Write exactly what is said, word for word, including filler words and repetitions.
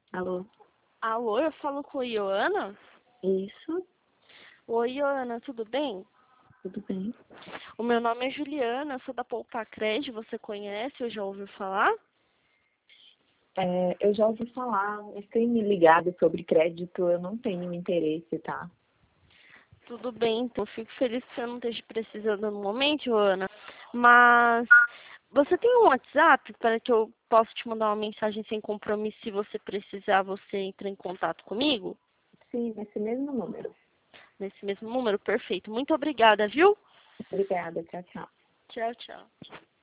Alô? Alô, eu falo com a Ioana? Isso, Oi, Ioana, tudo bem? tudo bem. O meu nome é Juliana, sou da Poupacred, você conhece ou já ouviu falar? É, eu já ouvi falar, mas tem me ligado sobre crédito, eu não tenho interesse, tá? Tudo bem, então fico feliz que você não esteja precisando no momento, Ioana. Mas você tem um WhatsApp para que eu possa te mandar uma mensagem sem compromisso se você precisar, você entra em contato comigo? Sim, nesse mesmo número. Nesse mesmo número? Perfeito. Muito obrigada, viu? Obrigada, tchau, tchau. Tchau, tchau.